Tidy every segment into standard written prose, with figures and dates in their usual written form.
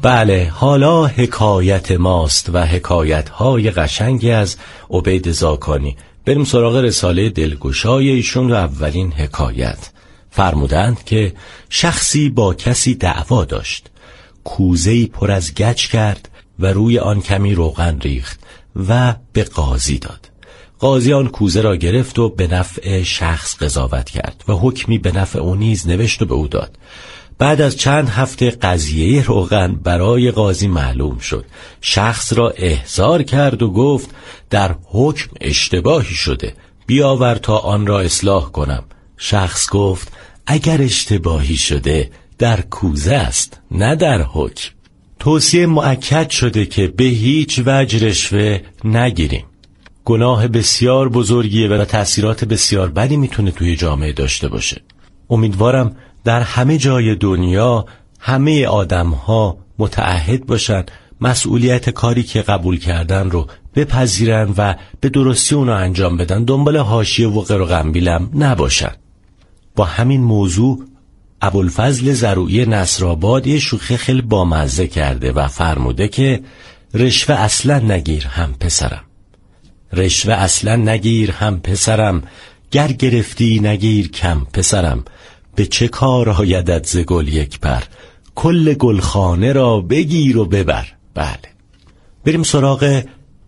بله، حالا حکایت ماست و حکایت‌های قشنگی از عبید زاکانی. بریم سراغ رساله دلگشای ایشون و اولین حکایت. فرمودند که شخصی با کسی دعوا داشت. کوزه‌ای پر از گچ کرد و روی آن کمی روغن ریخت و به قاضی داد. قاضی آن کوزه را گرفت و به نفع شخص قضاوت کرد و حکمی به نفع او نیز نوشت و به او داد. بعد از چند هفته قضیه روغن برای قاضی معلوم شد. شخص را احضار کرد و گفت در حکم اشتباهی شده، بیاور تا آن را اصلاح کنم. شخص گفت اگر اشتباهی شده در کوزه است نه در حکم. توصیه مؤکد شده که به هیچ وجه رشوه نگیریم. گناه بسیار بزرگیه و تأثیرات بسیار بدی میتونه توی جامعه داشته باشه. امیدوارم در همه جای دنیا همه آدم‌ها متعهد باشن مسئولیت کاری که قبول کردن رو بپذیرن و به درستی اونو انجام بدن، دنبال حاشیه و غیر و قنبیلم نباشن. با همین موضوع ابوالفضل زروعی نصرآباد یه شوخی خیلی بامزه کرده و فرموده که رشوه اصلا نگیر هم پسرم، رشوه اصلا نگیر هم پسرم، گر گرفتی نگیر کم پسرم، به چه کار آیدت ز گل یک پر، کل گلخانه را بگیر و ببر. بله، بریم سراغ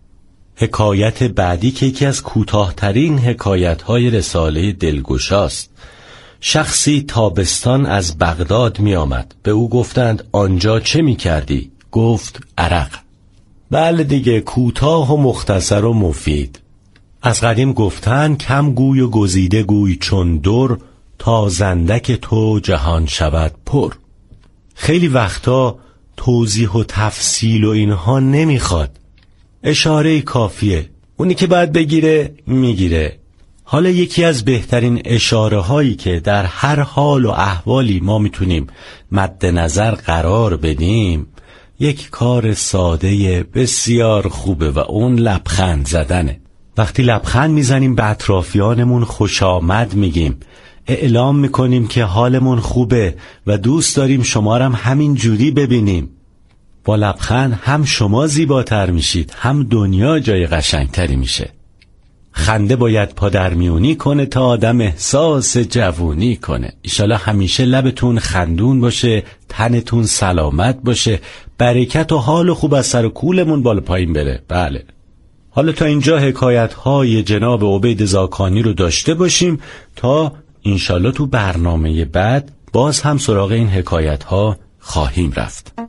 حکایت بعدی که یکی از کوتاه‌ترین حکایت‌های رساله دلگشاست. شخصی تابستان از بغداد می آمد. به او گفتند آنجا چه می کردی؟ گفت عرق. بله دیگه، کوتاه و مختصر و مفید. از قدیم گفتن کم گوی و گزیده گوی چون در، تا زندک تو جهان شود پر. خیلی وقتا توضیح و تفصیل و اینها نمیخواد، اشاره کافیه، اونی که باید بگیره میگیره. حالا یکی از بهترین اشاره هایی که در هر حال و احوالی ما میتونیم مد نظر قرار بدیم یک کار ساده بسیار خوبه و اون لبخند زدنه. وقتی لبخند میزنیم به اطرافیانمون خوش آمد میگیم، اعلام میکنیم که حالمون خوبه و دوست داریم شما رو هم همین جوری ببینیم. با لبخند هم شما زیباتر میشید، هم دنیا جای قشنگتری میشه. خنده باید پادرمیونی کنه تا آدم احساس جوونی کنه. ایشالا همیشه لبتون خندون باشه، تنتون سلامت باشه، برکت و حال خوب از سر و کولمون بالا پایین بره. بله، حالا تا اینجا حکایت‌های جناب عبید زاکانی رو داشته باشیم تا انشالله تو برنامه بعد باز هم سراغ این حکایت‌ها خواهیم رفت.